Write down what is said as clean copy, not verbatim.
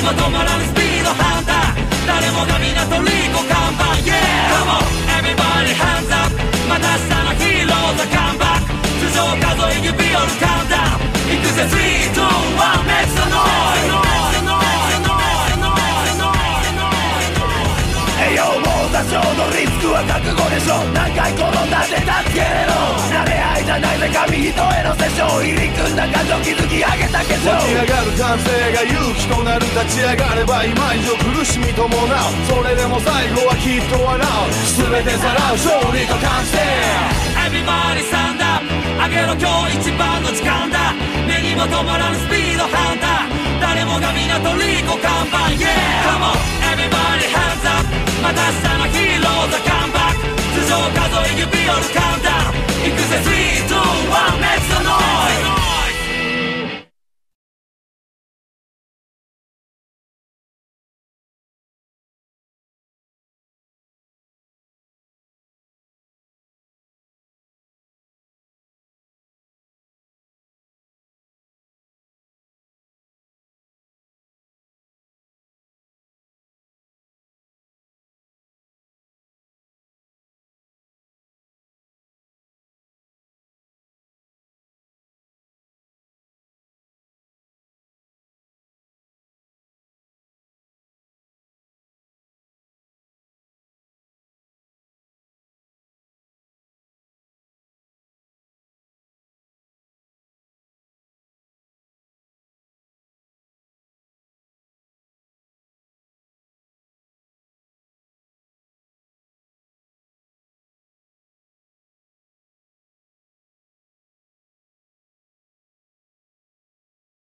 も止まらぬスピードハンター、誰もが皆トリコ看板 Yeah! Come on, everybody hands up また明日のヒーローズカムバック、頭上数え指折るカウンダウン、いくぜ3、2、1 Make some noise! 栄養も多少のリスクは覚悟でしょ、何回転んだって助けれろ、慣れ合いじゃないぜ紙一重のセッション、入り組んだ感情築き上げた化粧、 湧き上がる感性が勇気となる、立ち上がれば今以上苦しみ伴う、それでも最後はきっと笑う、全てさらう勝利と完成。 Everybody stand up 上げろ今日一番の時間だ、目にも止まらぬスピードハンター、誰もが皆トリコ看板 Yeah! Come on, everybody hands up また明日のヒーローズカムバック、頭上数え指折るカウンダウン、いくぜ3、2、1 Let's go!